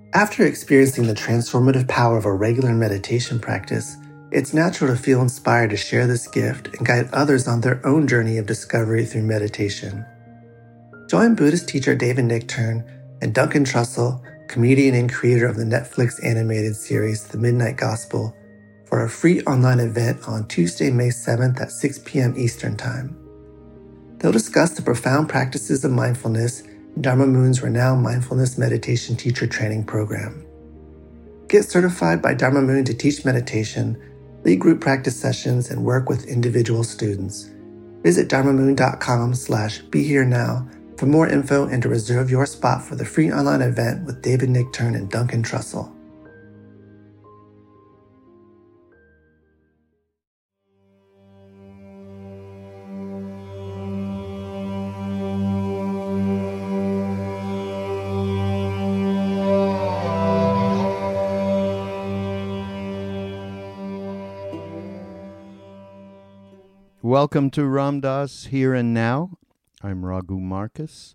After experiencing the transformative power of a regular meditation practice, it's natural to feel inspired to share this gift and guide others on their own journey of discovery through meditation. Join Buddhist teacher David Nichtern and Duncan Trussell, comedian and creator of the Netflix animated series The Midnight Gospel, for a free online event on Tuesday, May 7th at 6 p.m. Eastern Time. They'll discuss the profound practices of mindfulness in Dharma Moon's renowned mindfulness meditation teacher training program. Get certified by Dharma Moon to teach meditation, lead group practice sessions, and work with individual students. Visit dharmamoon.com/BeHereNow for more info and to reserve your spot for the free online event with David Nichtern and Duncan Trussell. Welcome to Ram Dass Here and Now. I'm Raghu Marcus,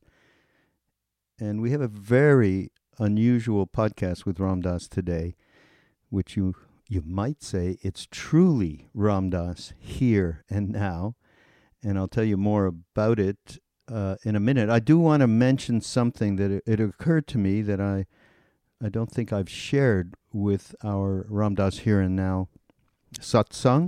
and we have a very unusual podcast with Ram Dass today, which you might say it's truly Ram Dass Here and Now, and I'll tell you more about it in a minute. I do want to mention something that it occurred to me that I don't think I've shared with our Ram Dass Here and Now satsang.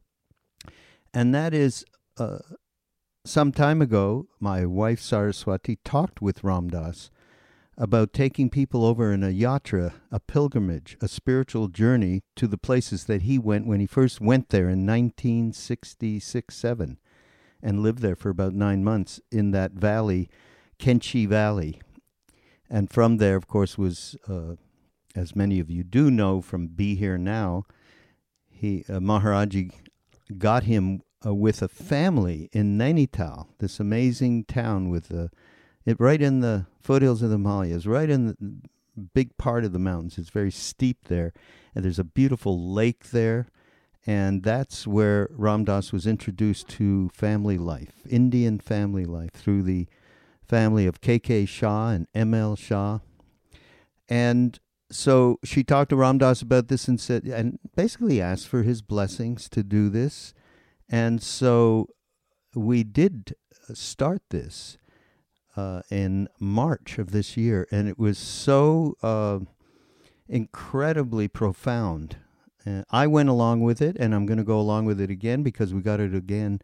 And that is, some time ago, my wife Saraswati talked with Ram Dass about taking people over in a yatra, a pilgrimage, a spiritual journey to the places that he went when he first went there in 1966-7 and lived there for about 9 months in that valley, Kainchi Valley. And from there, of course, was, as many of you do know from Be Here Now, Maharaji got him with a family in Nainital, this amazing town with it right in the foothills of the Himalayas, right in the big part of the mountains. It's very steep there, and there's a beautiful lake there, and that's where Ram Dass was introduced to family life, Indian family life, through the family of K.K. Shah and M.L. Shah. And so she talked to Ram Dass about this and basically asked for his blessings to do this. And so we did start this in March of this year, and it was so incredibly profound. I went along with it, and I'm going to go along with it again because we got it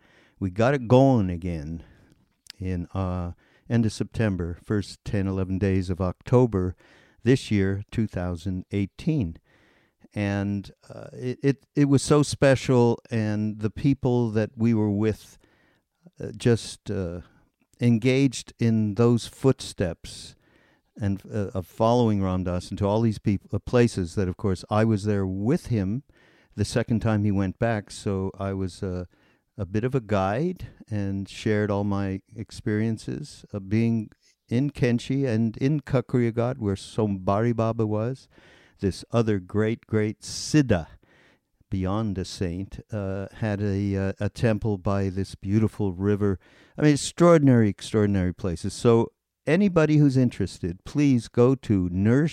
going again in end of September, first 10, 11 days of October this year, 2018. And it was so special, and the people that we were with just engaged in those footsteps and of following Ram Dass into all these places that, of course, I was there with him the second time he went back, so I was a bit of a guide and shared all my experiences of being in Kainchi and in Kakriya Ghat, where Sombari Baba was. This other great Siddha, beyond a saint, had a temple by this beautiful river. I mean, extraordinary places. So anybody who's interested, please go to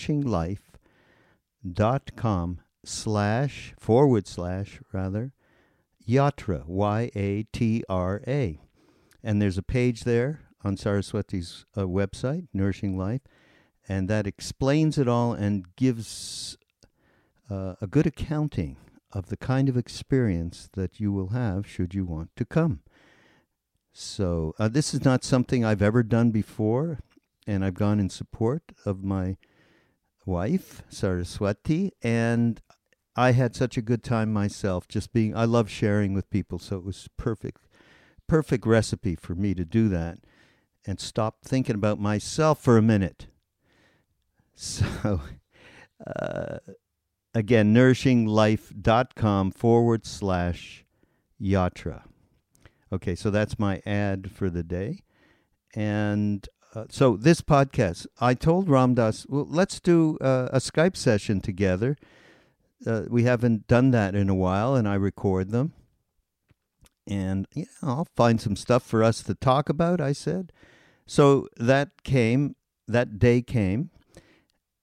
nourishinglife.com//yatra, YATRA. And there's a page there on Saraswati's website, Nourishing Life, and that explains it all and gives a good accounting of the kind of experience that you will have should you want to come. So this is not something I've ever done before, and I've gone in support of my wife, Saraswati, and I had such a good time myself I love sharing with people, so it was perfect recipe for me to do that and stop thinking about myself for a minute. So, again, nourishinglife.com/yatra. Okay, so that's my ad for the day. And so this podcast, I told Ram Dass, well, let's do a Skype session together. We haven't done that in a while, and I record them. And I'll find some stuff for us to talk about, I said. So that day came.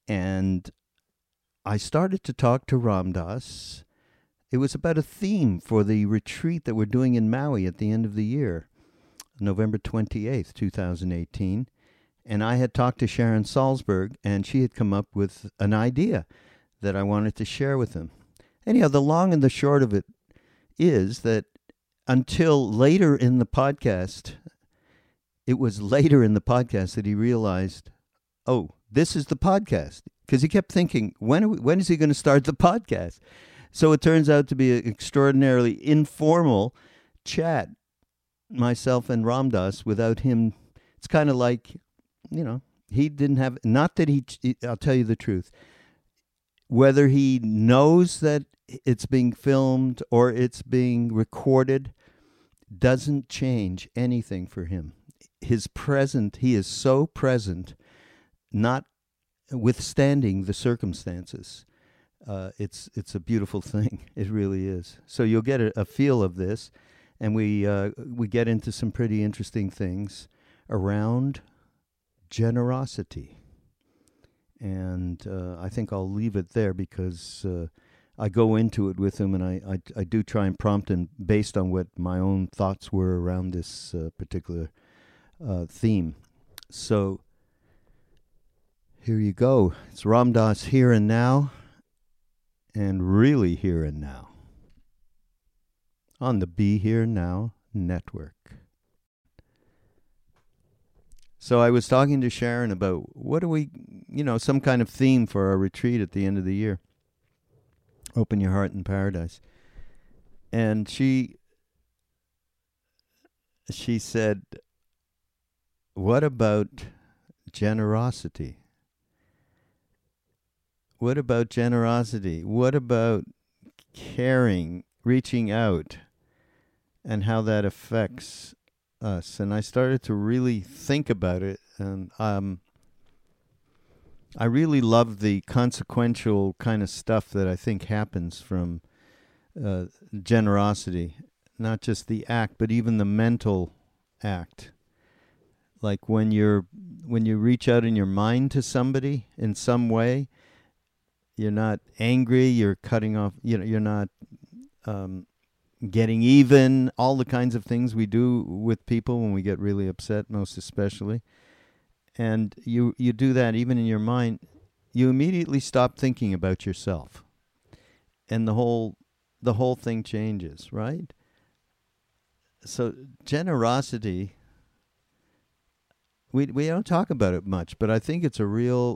And I started to talk to Ram Dass. It was about a theme for the retreat that we're doing in Maui at the end of the year, November 28th, 2018. And I had talked to Sharon Salzberg, and she had come up with an idea that I wanted to share with him. Anyhow, the long and the short of it is that until later in the podcast, it was later in the podcast that he realized, oh, this is the podcast. Because he kept thinking, when is he going to start the podcast? So it turns out to be an extraordinarily informal chat, myself and Ram Dass, without him. It's kind of like, he didn't have, not that I'll tell you the truth, whether he knows that it's being filmed or it's being recorded doesn't change anything for him. He is so present, not withstanding the circumstances. It's a beautiful thing. It really is. So you'll get a feel of this, and we get into some pretty interesting things around generosity. And I think I'll leave it there because I go into it with him, and I do try and prompt him based on what my own thoughts were around this particular theme. So here you go. It's Ram Dass Here and Now, and really here and now, on the Be Here Now Network. So I was talking to Sharon about what do we, some kind of theme for our retreat at the end of the year. Open your heart in paradise. And she said, what about generosity? What about generosity? What about caring, reaching out, and how that affects us? And I started to really think about it, and I really love the consequential kind of stuff that I think happens from generosity, not just the act, but even the mental act. Like when you reach out in your mind to somebody in some way, you're not angry, you're cutting off, you're not getting even, all the kinds of things we do with people when we get really upset, most especially. And you do that even in your mind, you immediately stop thinking about yourself. And the whole thing changes, right? So generosity, we don't talk about it much, but I think it's a real,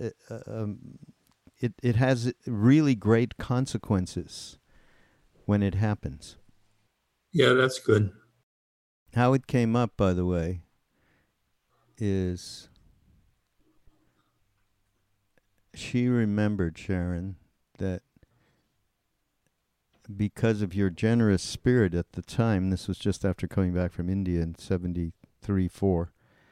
it has really great consequences when it happens. Yeah, that's good. How it came up, by the way, is she remembered, Sharon, that because of your generous spirit at the time, this was just after coming back from India in 73-4,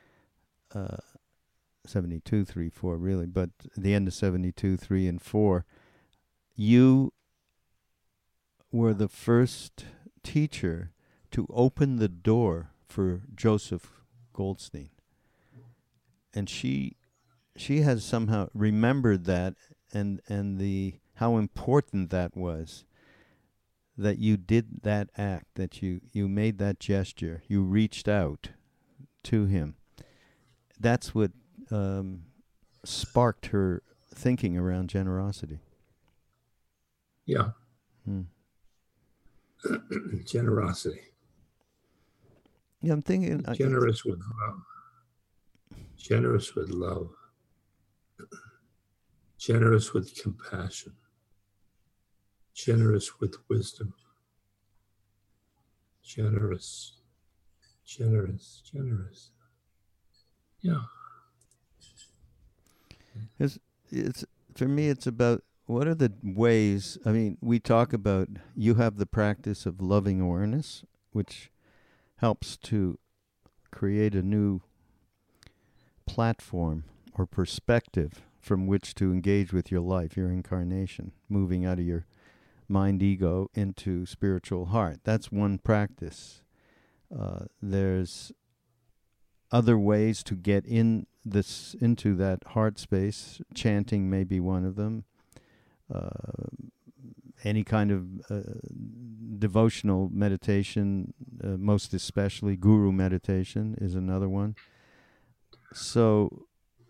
72-3-4 really, but the end of 72-3 and 4, you were the first teacher to open the door for Joseph Goldstein. And she has somehow remembered that and the how important that was, that you did that act, that you made that gesture, you reached out to him. That's what sparked her thinking around generosity. Yeah. Hmm. Generosity. Yeah, I'm thinking... Generous with love. Generous with love. Generous with compassion. Generous with wisdom. Generous. Yeah. It's for me, it's about what are the ways, I mean, we talk about, you have the practice of loving awareness, which helps to create a new platform or perspective from which to engage with your life, your incarnation, moving out of your mind ego into spiritual heart. That's one practice. There's other ways to get into that heart space. Chanting may be one of them. Any kind of devotional meditation, most especially guru meditation, is another one. So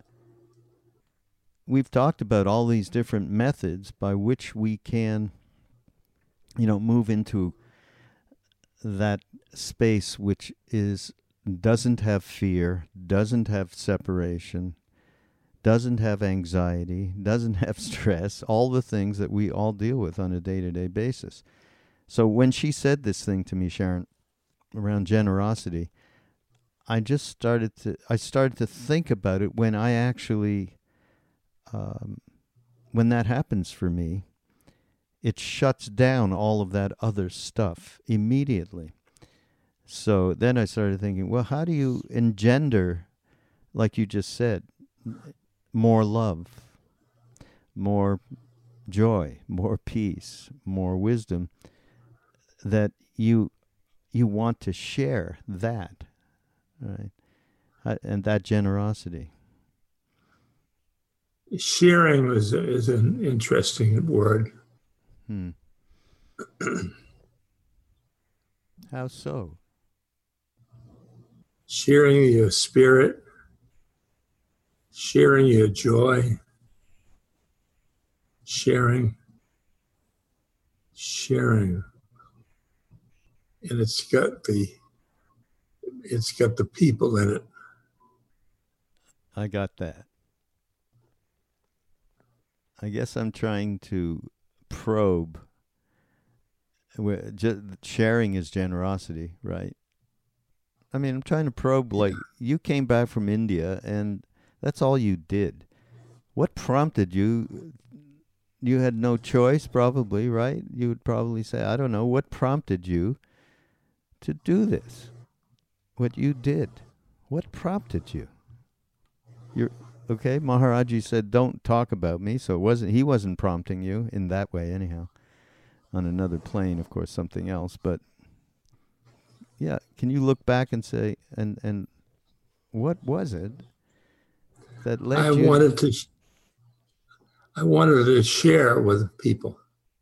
we've talked about all these different methods by which we can, move into that space which doesn't have fear, doesn't have separation, doesn't have anxiety, doesn't have stress, all the things that we all deal with on a day-to-day basis. So when she said this thing to me, Sharon, around generosity, I started to think about it when I actually, when that happens for me, it shuts down all of that other stuff immediately. So then I started thinking, well, how do you engender, like you just said, more love, more joy, more peace, more wisdom, that you want to share that, right? And that generosity. Sharing is an interesting word. How so? Sharing your spirit, sharing your joy, sharing, and it's got the people in it. I got that. I guess I'm trying to probe. Sharing is generosity, right? I mean, I'm trying to probe, like, you came back from India and that's all you did. What prompted you? You had no choice, probably, right? You would probably say, I don't know. What prompted you to do this? What you did? What prompted you? Okay, Maharaji said, don't talk about me. So he wasn't prompting you in that way anyhow. On another plane, of course, something else. But yeah, can you look back and say, and what was it that led you? I wanted to share with people.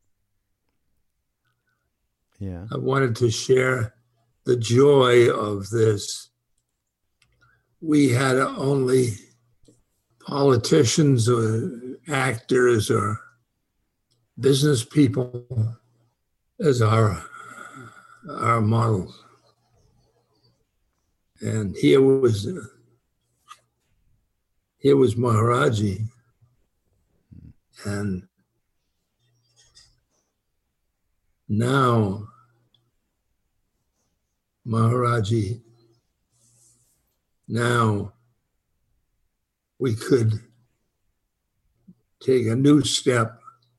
Yeah. I wanted to share the joy of this. We had only politicians or actors or business people as our models. And here was Maharaji, and now Maharaji, now we could take a new step.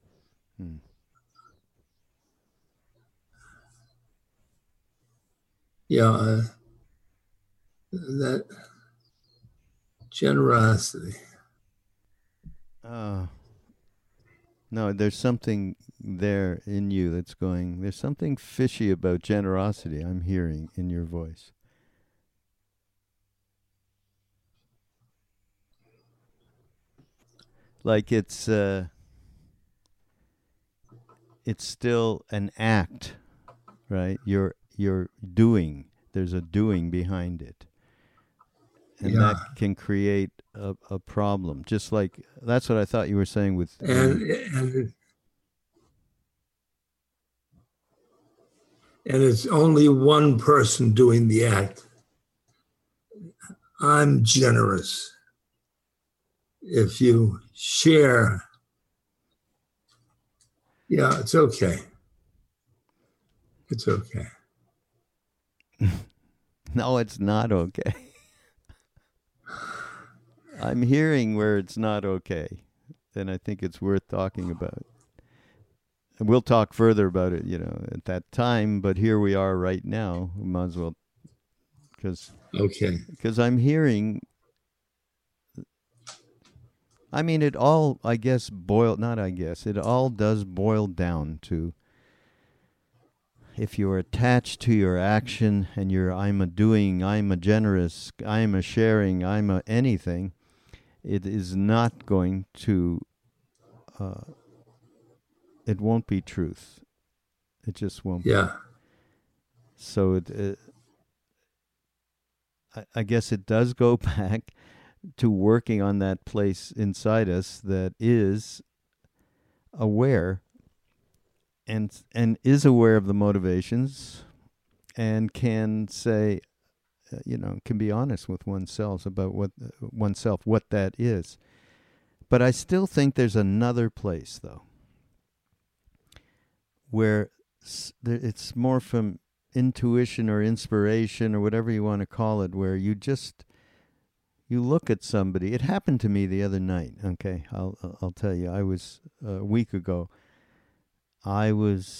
That generosity. No, there's something there in you that's going, there's something fishy about generosity I'm hearing in your voice. Like it's still an act, right? You're doing. There's a doing behind it. And that can create a problem. Just like, that's what I thought you were saying with... And it's only one person doing the act. I'm generous. If you share, it's okay. It's okay. No, it's not okay. I'm hearing where it's not okay, and I think it's worth talking about. And we'll talk further about it, at that time, but here we are right now. We might as well, because I'm hearing, I mean, it all, it all does boil down to if you're attached to your action and I'm a doing, I'm a generous, I'm a sharing, I'm a anything, it is not going to, it won't be truth. It just won't be. So I guess it does go back to working on that place inside us that is aware and is aware of the motivations and can say, can be honest with oneself about what that is. But I still think there's another place, though, where it's more from intuition or inspiration or whatever you want to call it, where you look at somebody. It happened to me the other night. Okay, I'll tell you. I was a week ago. I was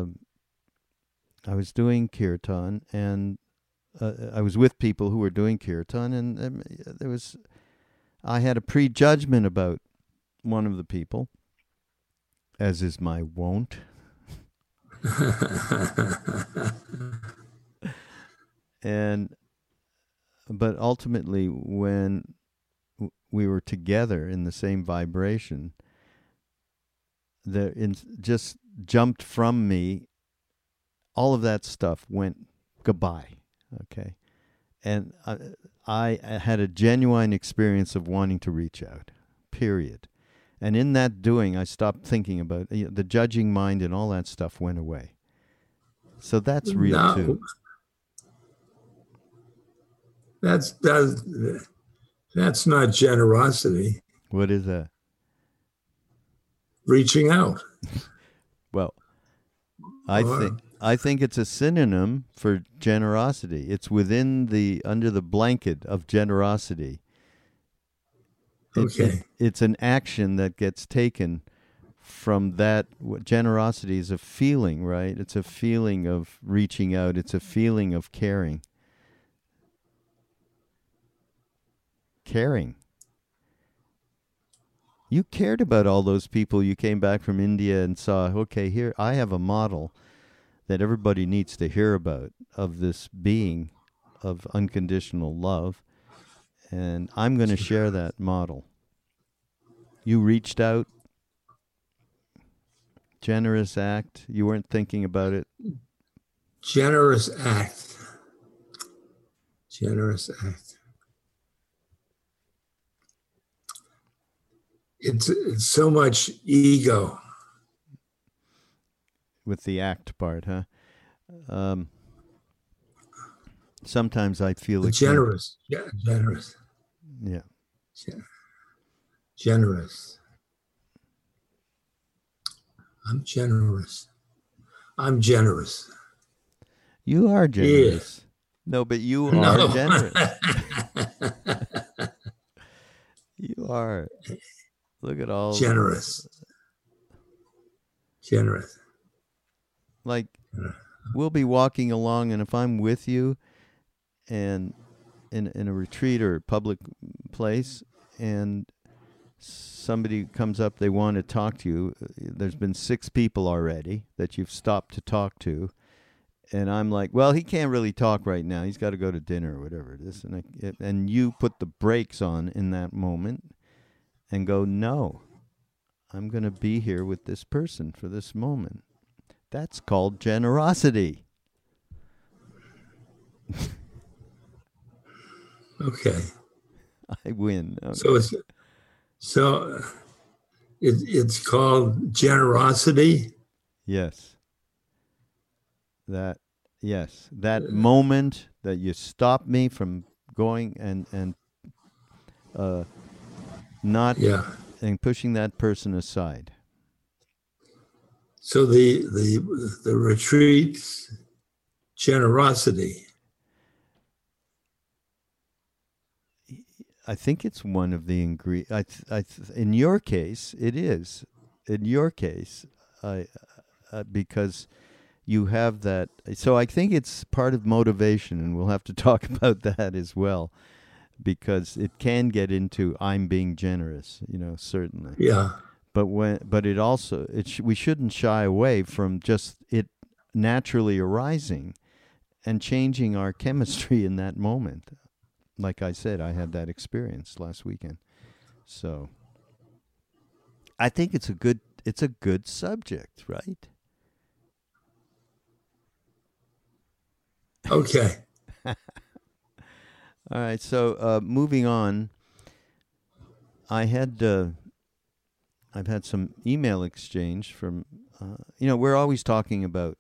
doing kirtan, and I was with people who were doing kirtan, and I had a prejudgment about one of the people, as is my wont. But ultimately, when we were together in the same vibration, just jumped from me. All of that stuff went goodbye. Okay, and I had a genuine experience of wanting to reach out. Period. And in that doing, I stopped thinking about the judging mind, and all that stuff went away. So that's real too. That's not generosity. What is that? Reaching out. Well, I think it's a synonym for generosity. It's under the blanket of generosity. It's an action that gets taken from that. Generosity is a feeling, right? It's a feeling of reaching out. It's a feeling of caring. Caring. You cared about all those people. You came back from India and saw, okay, here, I have a model that everybody needs to hear about of this being of unconditional love. And I'm going to share that model. You reached out. Generous act. You weren't thinking about it. Generous act. Generous act. It's so much ego. With the act part, huh? Sometimes I feel like generous. Yeah, generous. Yeah. Generous. I'm generous. I'm generous. You are generous. Yeah. No, but you are generous. You are. Look at all. Generous. Generous. Like, we'll be walking along, and if I'm with you and in a retreat or a public place, and somebody comes up, they want to talk to you, there's been 6 people already that you've stopped to talk to, and I'm like, well, he can't really talk right now. He's got to go to dinner or whatever it is. And you put the brakes on in that moment and go, no, I'm going to be here with this person for this moment. That's called generosity. Okay. I win. Okay. So it's called generosity? Yes. That moment that you stop me from going and not and pushing that person aside. So the retreat's generosity. I think it's one of the ingredients. In your case, it is. In your case, because you have that. So I think it's part of motivation, and we'll have to talk about that as well, because it can get into I'm being generous, certainly. Yeah. But we shouldn't shy away from just it naturally arising and changing our chemistry in that moment. Like I said, I had that experience last weekend. So I think it's a good subject, right? Okay. All right. So moving on, I've had some email exchange from, we're always talking about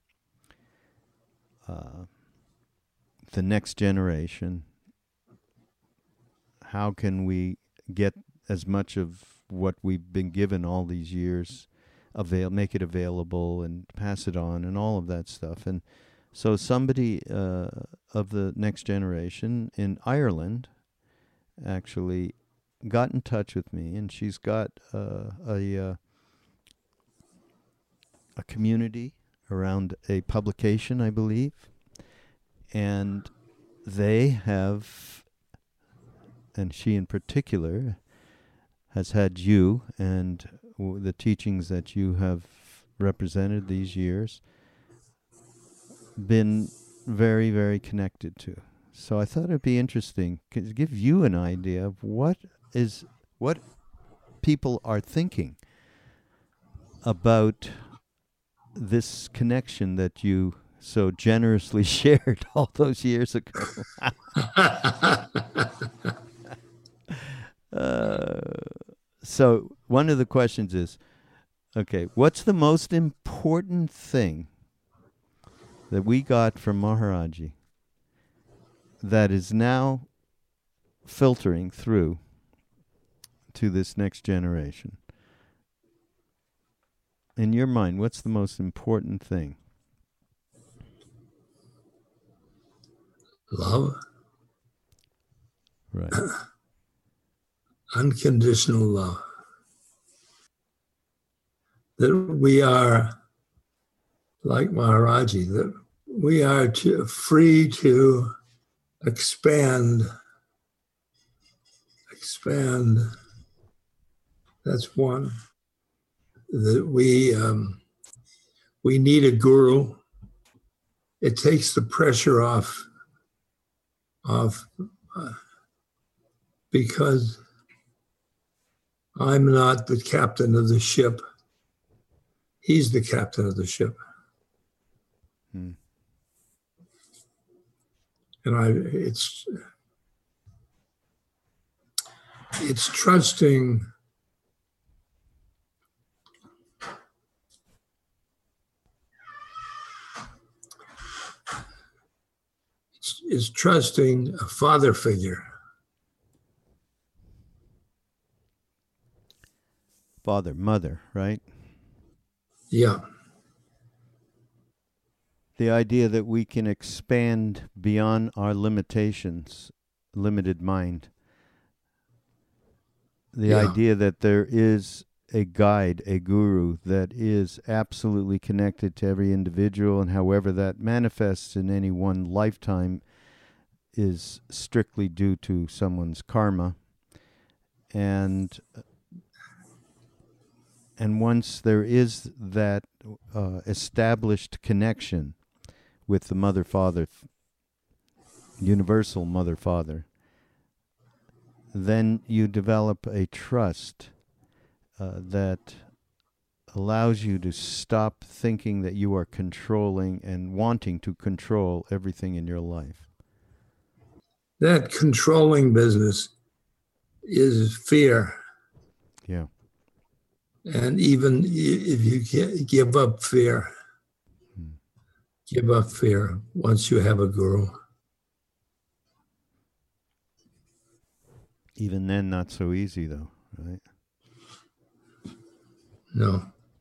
the next generation. How can we get as much of what we've been given all these years, make it available and pass it on and all of that stuff. And so somebody of the next generation in Ireland actually got in touch with me, and she's got a community around a publication, I believe, and they have, and she in particular, has had you and the teachings that you have represented these years been very, very connected to. So I thought it'd be interesting to give you an idea of what people are thinking about this connection that you so generously shared all those years ago. So one of the questions is, okay, what's the most important thing that we got from Maharaji that is now filtering through to this next generation? In your mind, what's the most important thing? Love. Right. Unconditional love. That we are, like Maharaji, that we are free to expand. That's one. That we need a guru. It takes the pressure off because I'm not the captain of the ship. He's the captain of the ship. And it's trusting is trusting a father figure. Father, mother, right? Yeah. The idea that we can expand beyond our limitations, limited mind. The idea that there is a guide, a guru that is absolutely connected to every individual, and however that manifests in any one lifetime is strictly due to someone's karma. And once there is that established connection with the Mother-Father, universal Mother-Father, then you develop a trust that allows you to stop thinking that you are controlling and wanting to control everything in your life. That controlling business is fear. Yeah. And even if you give up fear, once you have a guru. Even then, not so easy, though, right? No.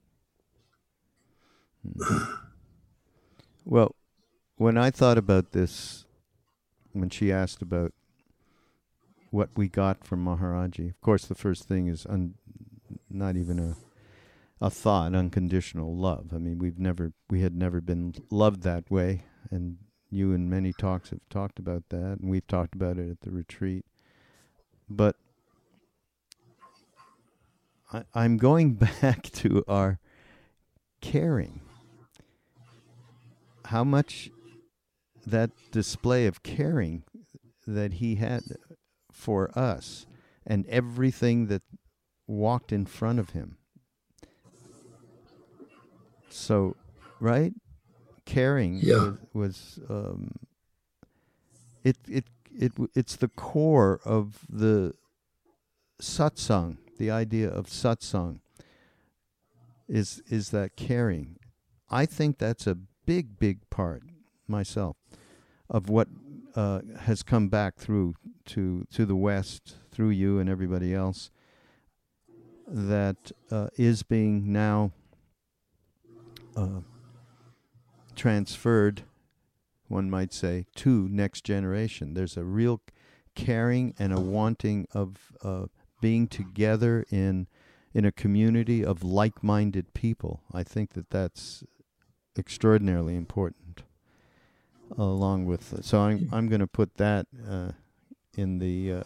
Well, when I thought about this, when she asked about what we got from Maharaji, of course, the first thing is not even a thought, unconditional love. I mean, we had never been loved that way, and you in many talks have talked about that, and we've talked about it at the retreat. But I'm going back to our caring. how much that display of caring that he had for us and everything that walked in front of him. So, right? Caring Yeah. was it's the core of the satsang. The idea of satsang is that caring. I think that's a big part myself of what has come back through to the West through you and everybody else that is being now transferred, one might say, to next generation. There's a real caring and a wanting of being together in a community of like-minded people. I think that that's extraordinarily important. Along with, so I'm going to put that in the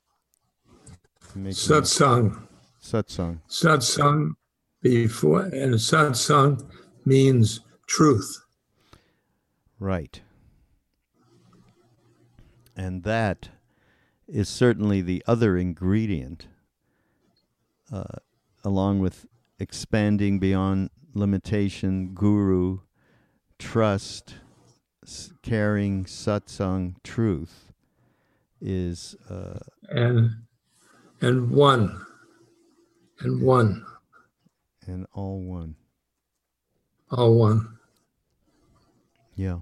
Satsang. Satsang. Satsang before, and satsang means truth. Right. And that is certainly the other ingredient, along with expanding beyond limitation, guru, trust, caring, satsang, truth, is and one. And one. And all one. All one. Yeah.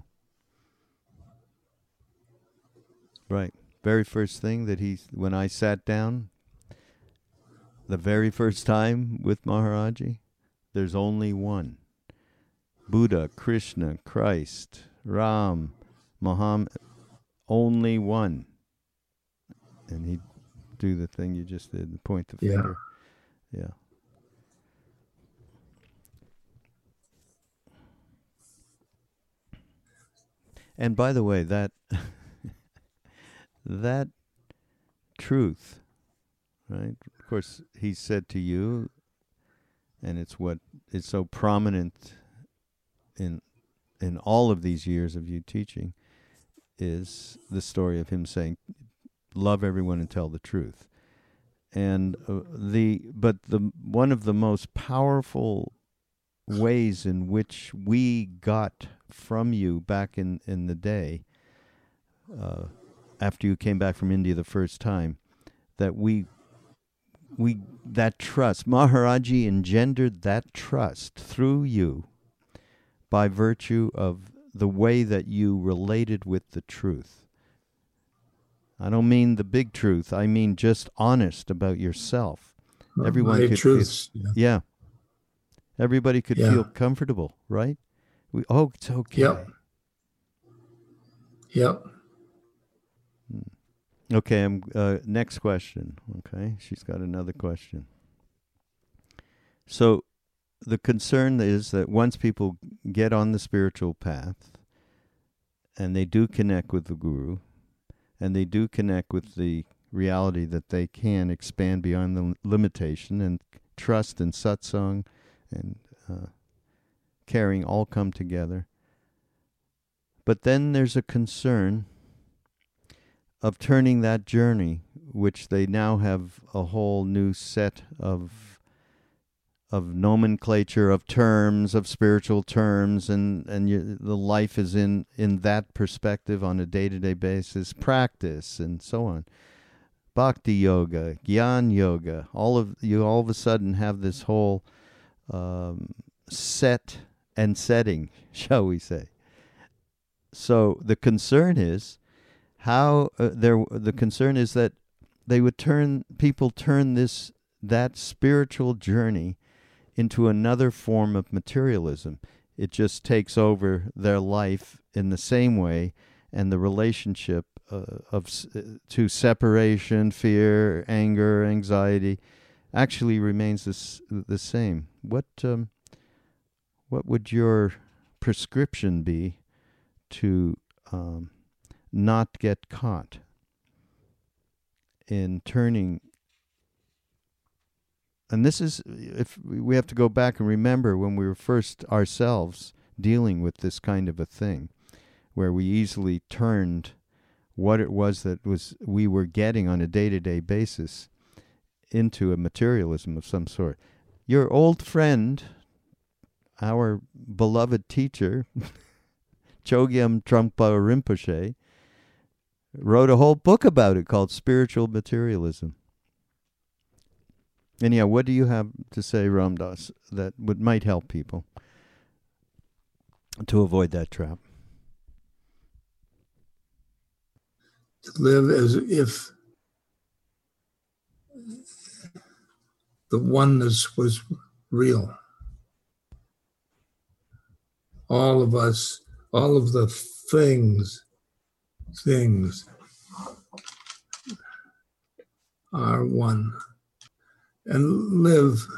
Right. Very first thing that when I sat down, the very first time with Maharaji, there's only one. Buddha, Krishna, Christ, Ram, Muhammad, only one. And he'd do the thing you just did, point the finger. Yeah. And by the way, that that truth, right? Of course, he said to you, and it's what is so prominent in all of these years of you teaching, is the story of him saying, "Love everyone and tell the truth." And one of the most powerful ways in which we got from you back in the day, after you came back from India the first time, that that trust, Maharaji engendered that trust through you by virtue of the way that you related with the truth. I don't mean the big truth. I mean just honest about yourself. Everyone could truths. Yeah. Everybody could feel comfortable, right? It's okay. Yep. Okay, next question. Okay, she's got another question. So the concern is that once people get on the spiritual path and they do connect with the Guru, and they do connect with the reality that they can expand beyond the limitation, and trust and satsang and caring all come together. But then there's a concern of turning that journey, which they now have a whole new set of nomenclature, of terms, of spiritual terms, and the life is in that perspective on a day-to-day basis, practice, and so on. Bhakti yoga, Gyan yoga, all of a sudden have this whole set and setting, shall we say. So the concern is the concern is that they would people turn that spiritual journey into another form of materialism. It just takes over their life in the same way, and the relationship to separation, fear, anger, anxiety actually remains the same. What would your prescription be to not get caught in turning? And this is, if we have to go back and remember when we were first ourselves dealing with this kind of a thing, where we easily turned what it was that we were getting on a day-to-day basis into a materialism of some sort. Your old friend, our beloved teacher, Chogyam Trungpa Rinpoche, wrote a whole book about it called Spiritual Materialism. And yeah, what do you have to say, Ram Dass, that might help people to avoid that trap? To live as if the oneness was real. All of us, all of the things are one. And live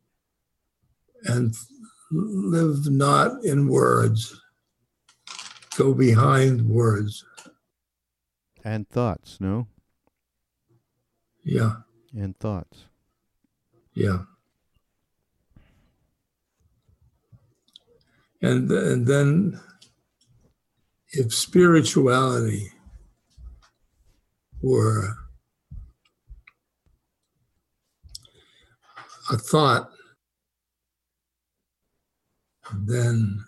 not in words. Go behind words. And thoughts, no? Yeah. And thoughts. Yeah. And then if spirituality were a thought, then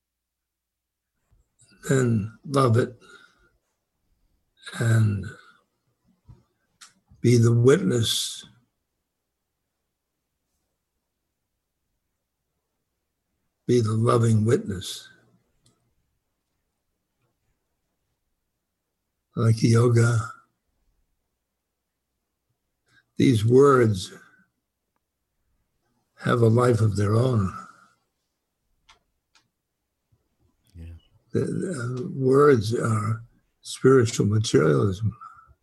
love it and be the witness. Be the loving witness. Like yoga, these words have a life of their own. Yeah. The words are spiritual materialism.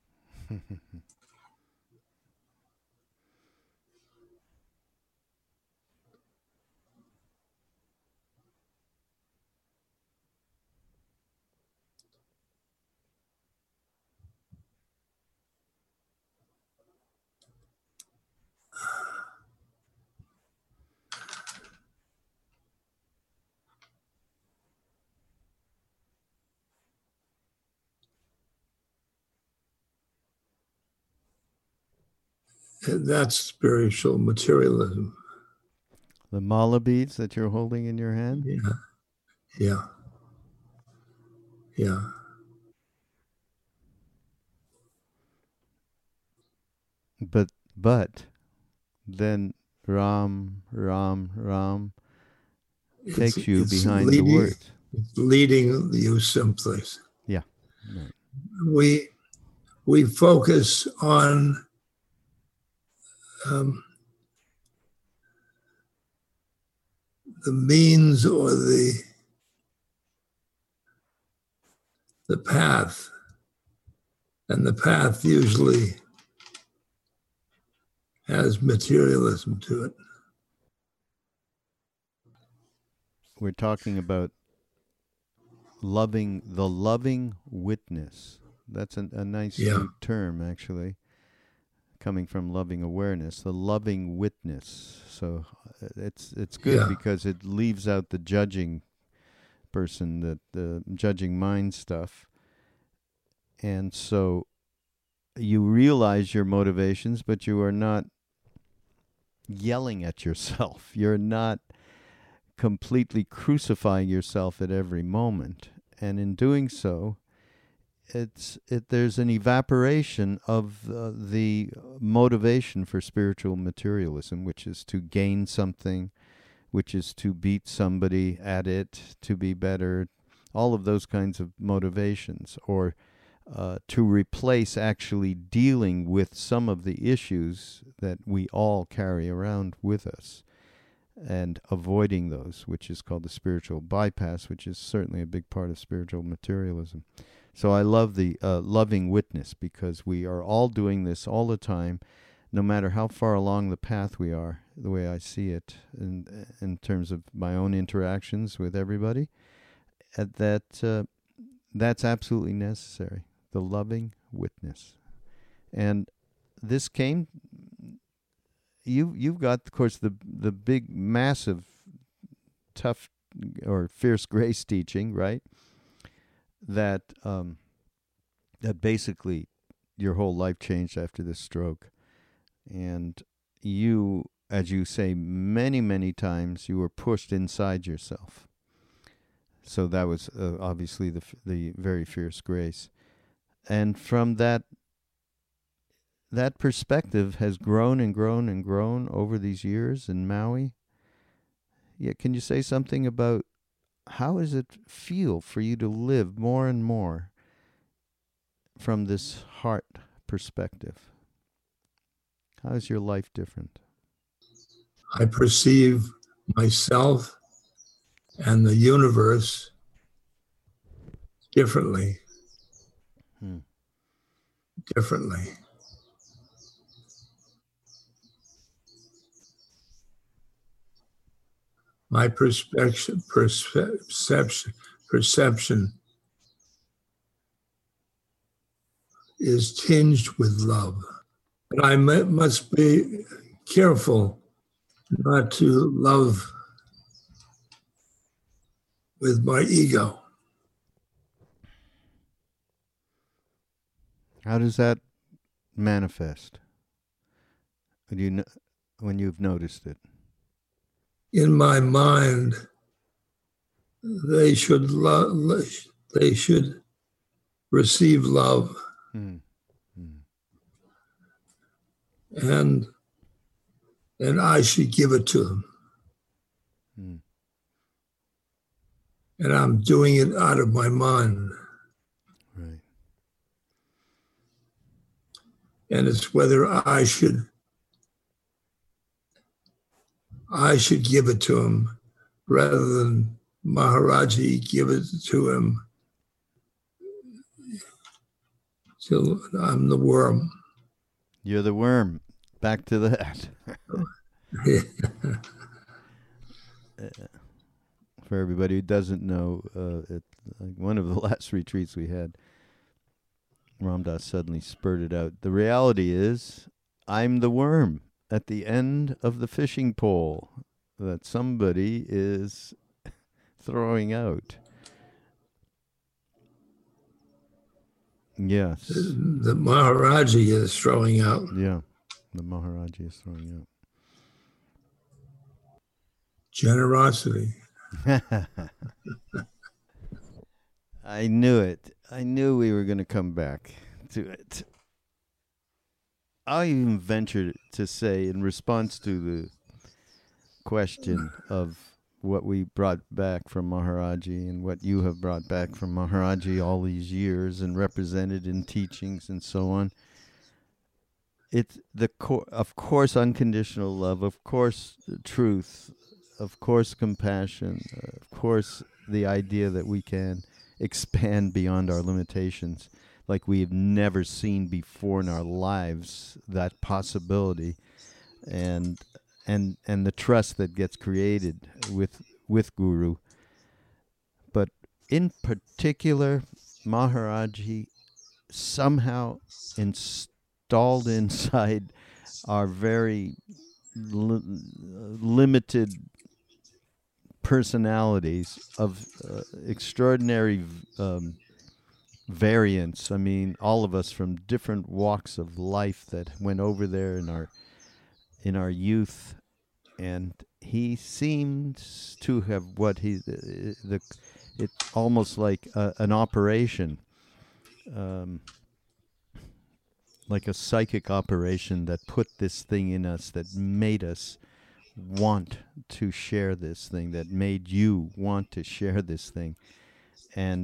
That's spiritual materialism. The mala beads that you're holding in your hand? Yeah. But then Ram takes you behind the words. It's leading you someplace. Yeah. Right. We focus on the means or the path, and the path usually has materialism to it. We're talking about the loving witness. That's a nice new term, actually, coming from loving awareness, the loving witness. So it's good because it leaves out the judging person, the judging mind stuff. And so you realize your motivations, but you are not yelling at yourself. You're not completely crucifying yourself at every moment. And in doing so, there's an evaporation of the motivation for spiritual materialism, which is to gain something, which is to beat somebody at it, to be better, all of those kinds of motivations, or to replace actually dealing with some of the issues that we all carry around with us and avoiding those, which is called the spiritual bypass, which is certainly a big part of spiritual materialism. So I love the loving witness, because we are all doing this all the time, no matter how far along the path we are, the way I see it in terms of my own interactions with everybody, that's absolutely necessary, the loving witness. And this came, you've got, of course, the big, massive, tough or Fierce Grace teaching, right? That that basically your whole life changed after this stroke, and you, as you say many, many times, you were pushed inside yourself. So that was obviously the very Fierce Grace, and from that perspective has grown and grown and grown over these years in Maui. Yeah, can you say something about how does it feel for you to live more and more from this heart perspective? How is your life different? I perceive myself and the universe differently. Differently. My perception is tinged with love. But I must be careful not to love with my ego. How does that manifest? When you've noticed it? In my mind, they should they should receive love. And I should give it to them. And I'm doing it out of my mind. Right. And it's whether I should give it to him rather than Maharaji give it to him. So I'm the worm. You're the worm. Back to that. For everybody who doesn't know, one of the last retreats we had, Ram Dass suddenly spurted out, the reality is, I'm the worm at the end of the fishing pole that somebody is throwing out. Yes. The Maharaji is throwing out. Yeah, the Maharaji is throwing out. Generosity. I knew it. I knew we were going to come back to it. I'll even venture to say, in response to the question of what we brought back from Maharaji and what you have brought back from Maharaji all these years and represented in teachings and so on, it's of course, unconditional love, of course, truth, of course, compassion, of course, the idea that we can expand beyond our limitations like we have never seen before in our lives, that possibility, and the trust that gets created with Guru. But in particular, Maharaji somehow installed inside our very limited personalities of extraordinary variance. I mean, all of us from different walks of life that went over there in our youth, and he seems to have it's almost like an operation, like a psychic operation that put this thing in us, that made us want to share this thing, that made you want to share this thing, and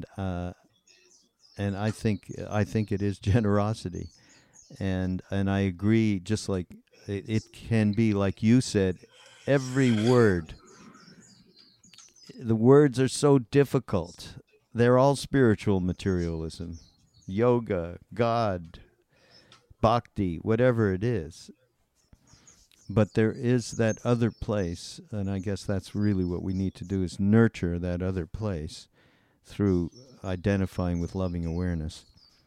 I think it is generosity, and I agree. Just like it can be, like you said, every word. The words are so difficult. They're all spiritual materialism, yoga, God, bhakti, whatever it is. But there is that other place, and I guess that's really what we need to do, is nurture that other place through identifying with loving awareness.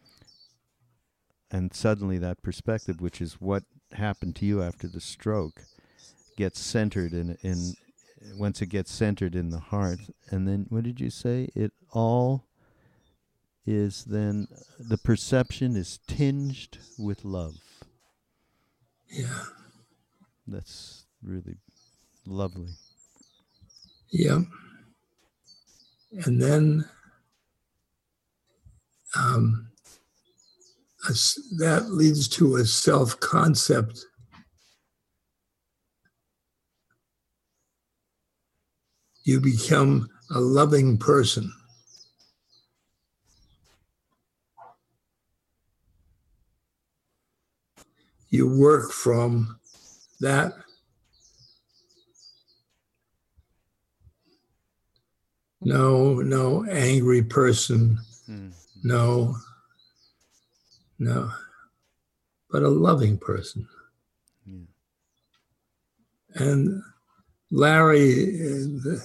And suddenly that perspective, which is what happened to you after the stroke, gets centered in once it gets centered in the heart. And then what did you say? It all is then, the perception is tinged with love. Yeah. That's really lovely. Yeah. And then that leads to a self-concept. You become a loving person. You work from that no angry person, no, but a loving person. Yeah. And Larry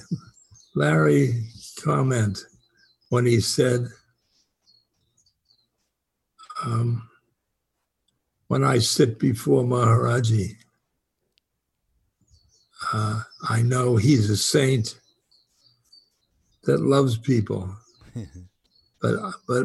comment when he said, when I sit before Maharaji, I know he's a saint that loves people, but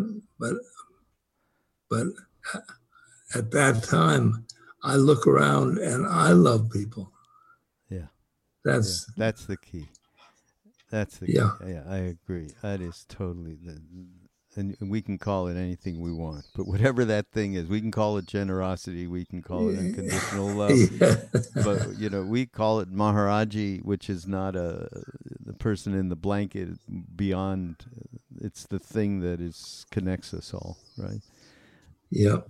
at that time, I look around and I love people. Yeah. That's the key. That's the key. Yeah. Yeah, I agree. That is totally and we can call it anything we want, but whatever that thing is, we can call it generosity, we can call it unconditional love. Yeah. But we call it Maharaji, which is not the person in the blanket beyond. It's the thing that connects us all, right? Yeah.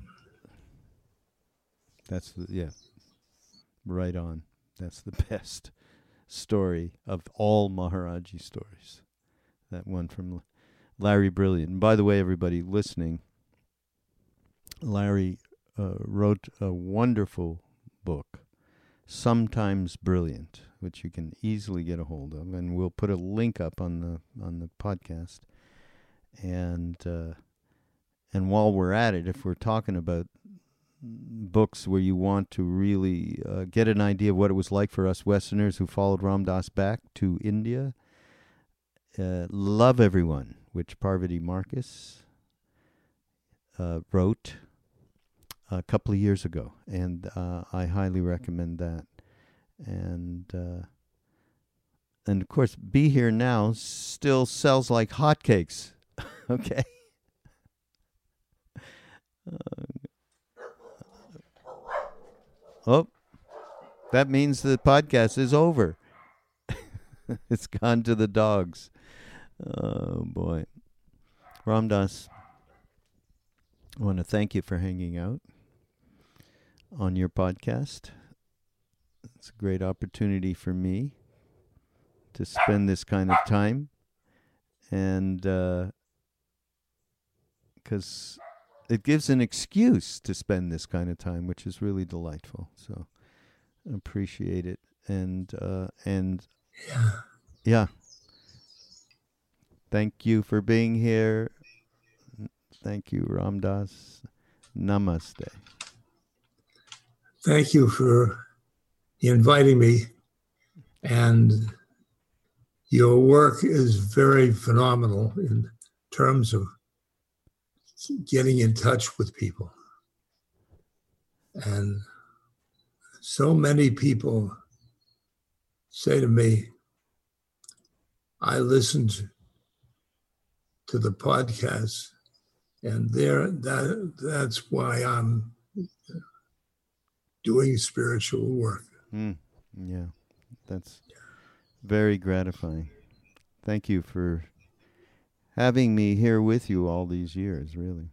That's right on. That's the best story of all Maharaji stories. That one from Larry Brilliant. And by the way, everybody listening, Larry wrote a wonderful book, Sometimes Brilliant, which you can easily get a hold of, and we'll put a link up on the podcast. And while we're at it, if we're talking about books where you want to really get an idea of what it was like for us Westerners who followed Ram Dass back to India, Love Everyone, which Parvati Marcus wrote a couple of years ago, and I highly recommend that. And of course, Be Here Now still sells like hotcakes. Okay. Oh, that means the podcast is over. It's gone to the dogs. Oh, boy. Ram Dass, I want to thank you for hanging out on your podcast. It's a great opportunity for me to spend this kind of time. And because it gives an excuse to spend this kind of time, which is really delightful. So I appreciate it. And yeah. Thank you for being here. Thank you, Ram Dass. Namaste. Thank you for inviting me. And your work is very phenomenal in terms of getting in touch with people. And so many people say to me, I listened to the podcast, and that's why I'm doing spiritual work. Yeah, that's very gratifying. Thank you for having me here with you all these years, really.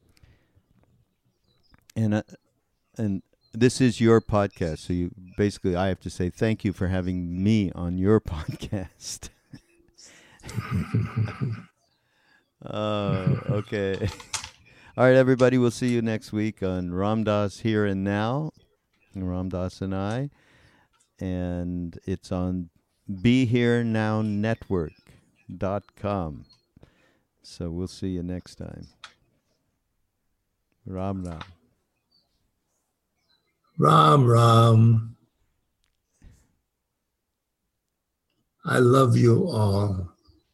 And this is your podcast, so you basically, I have to say thank you for having me on your podcast. Oh, okay. All right, everybody, we'll see you next week on Ram Dass Here and Now, Ram Dass and I, and it's on BeHereNowNetwork.com. So we'll see you next time. Ram Ram. Ram Ram. I love you all.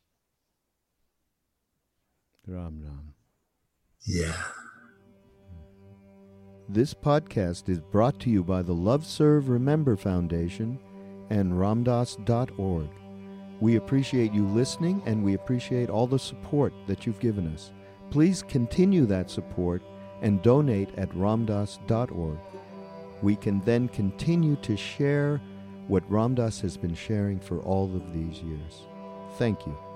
Ram Ram. Yeah. This podcast is brought to you by the Love Serve Remember Foundation and ramdas.org. We appreciate you listening, and we appreciate all the support that you've given us. Please continue that support and donate at ramdas.org. We can then continue to share what Ram Dass has been sharing for all of these years. Thank you.